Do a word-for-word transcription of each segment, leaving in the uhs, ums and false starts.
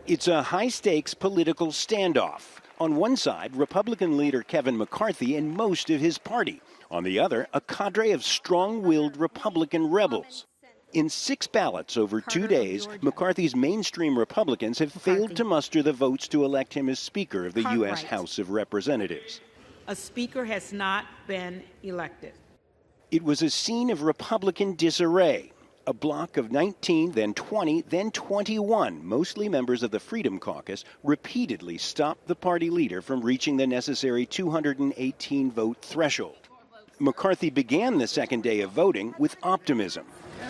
It's a high-stakes political standoff. On one side, Republican leader Kevin McCarthy and most of his party. On the other, a cadre of strong-willed Republican rebels. In six ballots over two days, McCarthy's mainstream Republicans have failed to muster the votes to elect him as Speaker of the U S House of Representatives. A Speaker has not been elected. It was a scene of Republican disarray. A block of nineteen, then twenty, then twenty-one, mostly members of the Freedom Caucus, repeatedly stopped the party leader from reaching the necessary two hundred eighteen vote threshold. McCarthy began the second day of voting with optimism.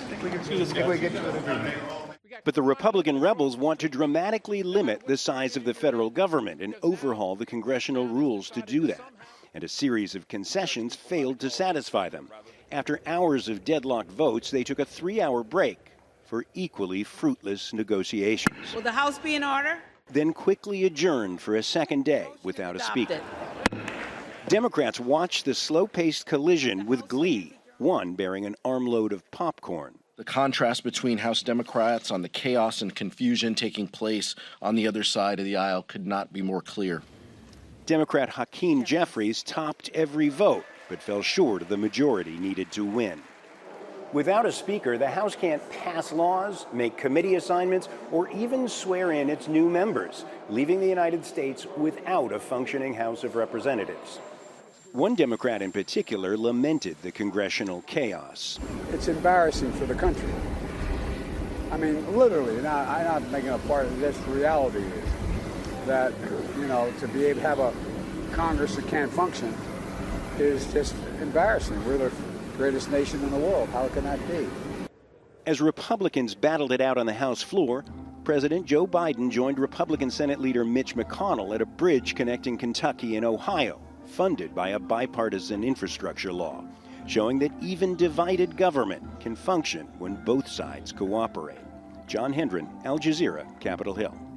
But the Republican rebels want to dramatically limit the size of the federal government and overhaul the congressional rules to do that. And a series of concessions failed to satisfy them. After hours of deadlocked votes, they took a three-hour break for equally fruitless negotiations. Will the House be in order? Then quickly adjourned for a second day without a speaker. Democrats watched the slow-paced collision with glee, one bearing an armload of popcorn. The contrast between House Democrats on the chaos and confusion taking place on the other side of the aisle could not be more clear. Democrat Hakeem Jeffries topped every vote, but fell short of the majority needed to win. Without a speaker, the House can't pass laws, make committee assignments, or even swear in its new members, leaving the United States without a functioning House of Representatives. One Democrat in particular lamented the congressional chaos. It's embarrassing for the country. I mean, literally, not, I'm not making a part of this. Reality is that, you know, to be able to have a Congress that can't function is just embarrassing. We're the greatest nation in the world. How can that be? As Republicans battled it out on the House floor, President Joe Biden joined Republican Senate leader Mitch McConnell at a bridge connecting Kentucky and Ohio, funded by a bipartisan infrastructure law, showing that even divided government can function when both sides cooperate. John Hendren, Al Jazeera, Capitol Hill.